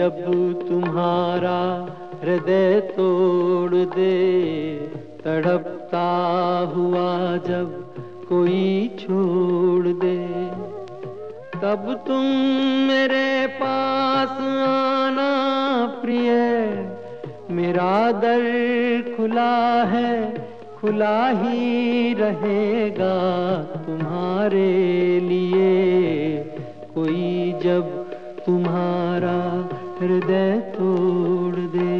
जब तुम्हारा हृदय तोड़ दे, तड़पता हुआ जब कोई छोड़ दे, तब तुम मेरे पास आना प्रिय। मेरा दर खुला है, खुला ही रहेगा तुम्हारे लिए। कोई जब तुम्हारा हृदय तोड़ दे।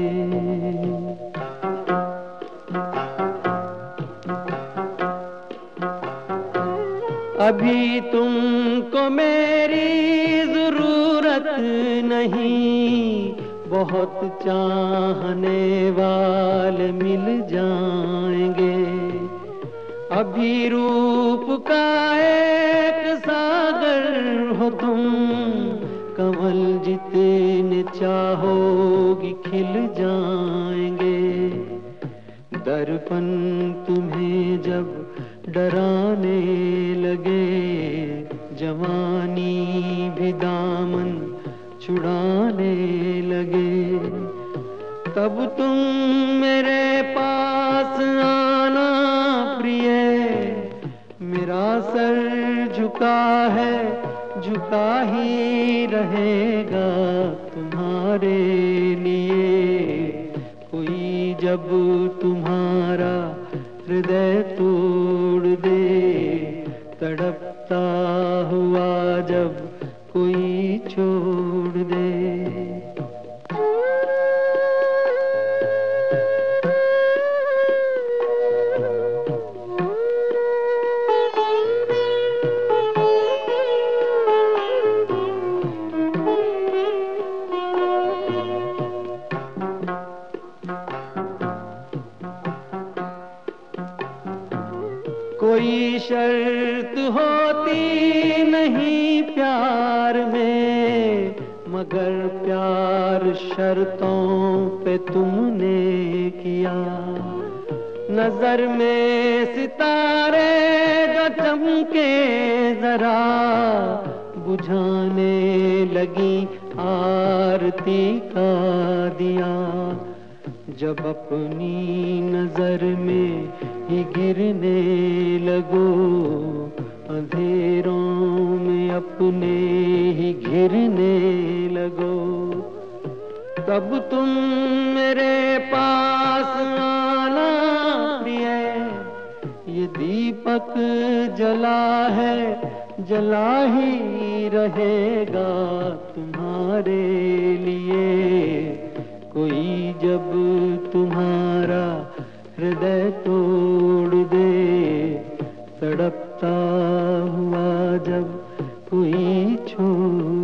अभी तुमको मेरी जरूरत नहीं, बहुत चाहने वाले मिल जाएंगे। अभी रूप का एक सागर हो तुम, कमल जितने चाहोगी खिल जाएंगे। दर्पण तुम्हें जब डराने लगे, जवानी भी दामन छुड़ाने लगे, तब तुम मेरे पास आना प्रिय। मेरा सर झुका है, झुका ही रहेगा तुम्हारे लिए। कोई जब तुम्हारा हृदय तोड़ दे, तड़पता हुआ जब कोई छोड़ दे। कोई शर्त होती नहीं प्यार में, मगर प्यार शर्तों पे तुमने किया। नजर में सितारे जो चमके जरा, बुझाने लगी आरती का दिया। जब अपनी नजर में ही गिरने लगो, अंधेरों में अपने ही घिरने लगो, तब तुम मेरे पास आना प्रिय। ये दीपक जला है, जला ही रहेगा तुम्हारे लिए। कोई जब तुम्हारा हृदय तोड़ दे, तड़पता हुआ जब कोई छोड़